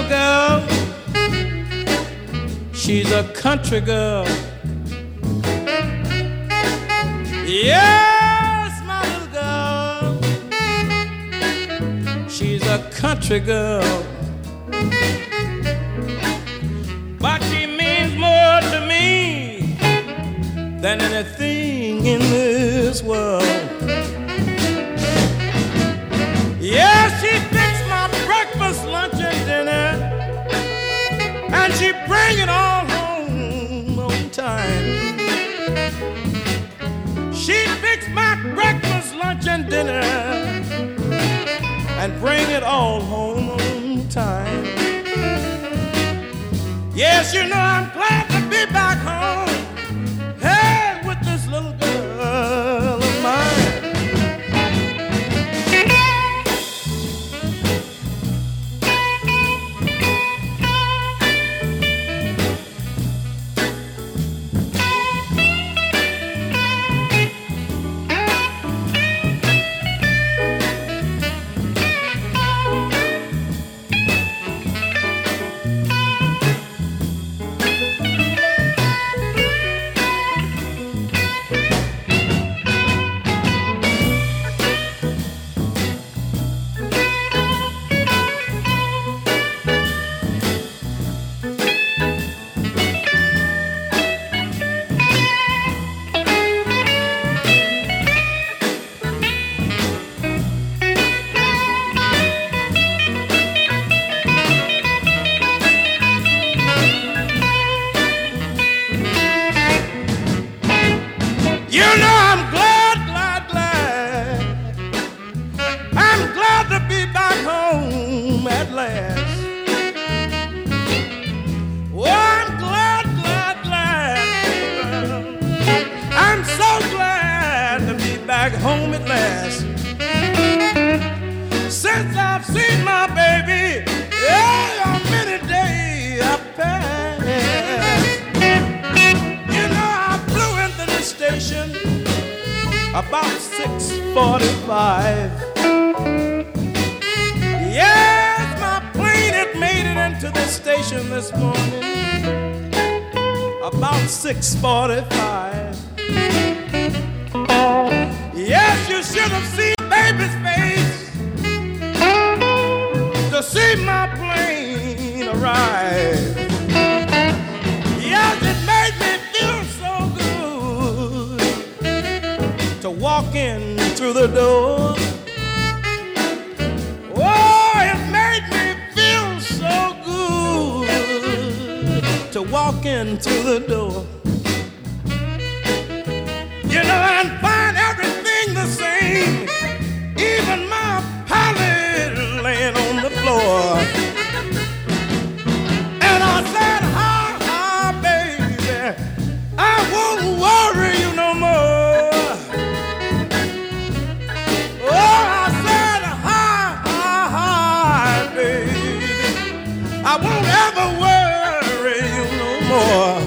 girl, she's a country girl. Yes, my little girl, she's a country girl. But she means more to me than anything in this world. Yeah, she fixed my breakfast, lunch, and dinner, and she bring it all home on time. She fixed my breakfast, lunch, and dinner, and bring it all home on time. Yes, you know I'm glad to be back home, hey, with this little girl of mine. You know I'm glad, glad, glad. I'm glad to be back home at last. Oh, I'm glad, glad, glad. I'm so glad to be back home at last. Since I've seen my baby, yeah, many days have passed. Station about 6:45. Yes, my plane had made it into the station this morning about 6:45. Yes, you should have seen baby's face to see my plane arrive. Yes, it made me feel so good to walk in through the door. Oh, it made me feel so good to walk in through the door. You know, and find everything the same, even my pallet laying on the floor. And I said, ha, ha, baby, I won't worry you no more. I won't ever worry you no more.